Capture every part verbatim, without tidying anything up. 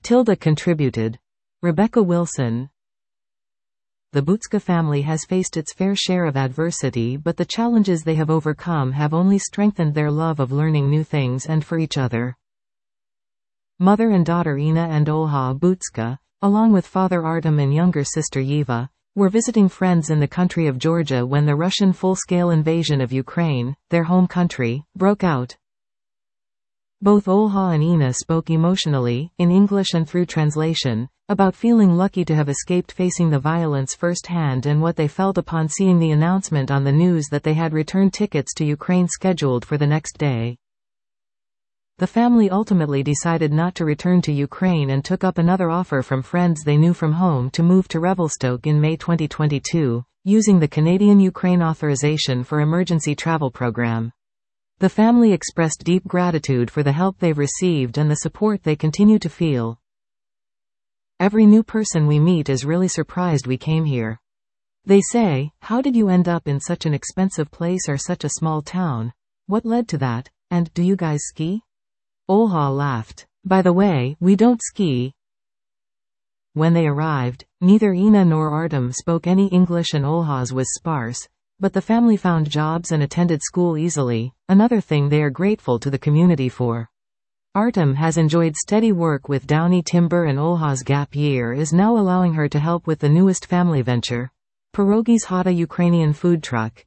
Tilda contributed. Rebecca Wilson. The Butska family has faced its fair share of adversity, but the challenges they have overcome have only strengthened their love of learning new things and for each other. Mother and daughter Ina and Olha Butska, along with father Artem and younger sister Yeva, were visiting friends in the country of Georgia when the Russian full-scale invasion of Ukraine, their home country, broke out. Both Olha and Ina spoke emotionally, in English and through translation, about feeling lucky to have escaped facing the violence firsthand and what they felt upon seeing the announcement on the news that they had return tickets to Ukraine scheduled for the next day. The family ultimately decided not to return to Ukraine and took up another offer from friends they knew from home to move to Revelstoke in May twenty twenty-two, using the Canadian-Ukraine Authorization for Emergency Travel program. The family expressed deep gratitude for the help they've received and the support they continue to feel. Every new person we meet is really surprised we came here. They say, "How did you end up in such an expensive place or such a small town? What led to that? And do you guys ski?" Olha laughed. "By the way, we don't ski." When they arrived, neither Ina nor Artem spoke any English and Olha's was sparse, but the family found jobs and attended school easily, another thing they are grateful to the community for. Artem has enjoyed steady work with Downey Timber, and Olha's gap year is now allowing her to help with the newest family venture, Pierogi's Hata Ukrainian food truck.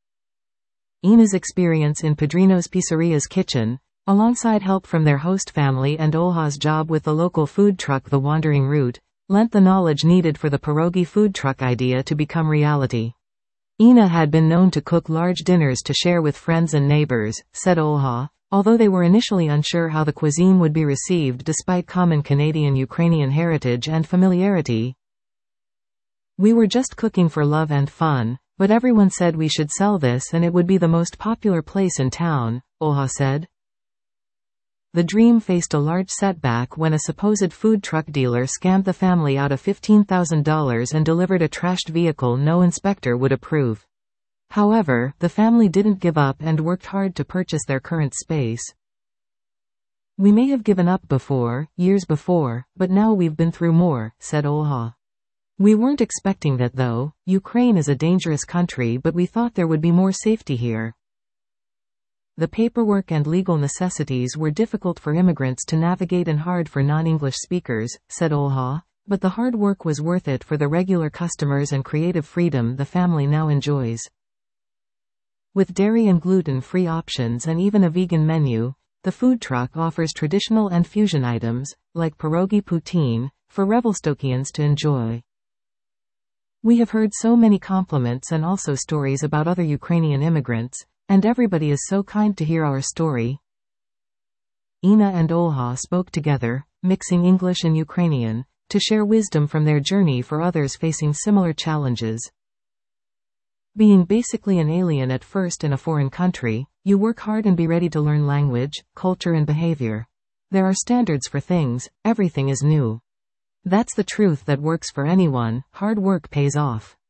Ina's experience in Pedrino's Pizzeria's kitchen, alongside help from their host family and Olha's job with the local food truck The Wandering Root, lent the knowledge needed for the pierogi food truck idea to become reality. Ina had been known to cook large dinners to share with friends and neighbors, said Olha, although they were initially unsure how the cuisine would be received despite common Canadian-Ukrainian heritage and familiarity. "We were just cooking for love and fun, but everyone said we should sell this and it would be the most popular place in town," Olha said. The dream faced a large setback when a supposed food truck dealer scammed the family out of fifteen thousand dollars and delivered a trashed vehicle no inspector would approve. However, the family didn't give up and worked hard to purchase their current space. "We may have given up before, years before, but now we've been through more," said Olha. "We weren't expecting that though. Ukraine is a dangerous country, but we thought there would be more safety here." The paperwork and legal necessities were difficult for immigrants to navigate and hard for non-English speakers, said Olha, but the hard work was worth it for the regular customers and creative freedom the family now enjoys. With dairy and gluten-free options and even a vegan menu, the food truck offers traditional and fusion items, like pierogi poutine, for Revelstokians to enjoy. "We have heard so many compliments and also stories about other Ukrainian immigrants, and everybody is so kind to hear our story." Ina and Olha spoke together, mixing English and Ukrainian, to share wisdom from their journey for others facing similar challenges. Being basically an alien at first in a foreign country, you work hard and be ready to learn language, culture and behavior. There are standards for things, everything is new. That's the truth that works for anyone, hard work pays off.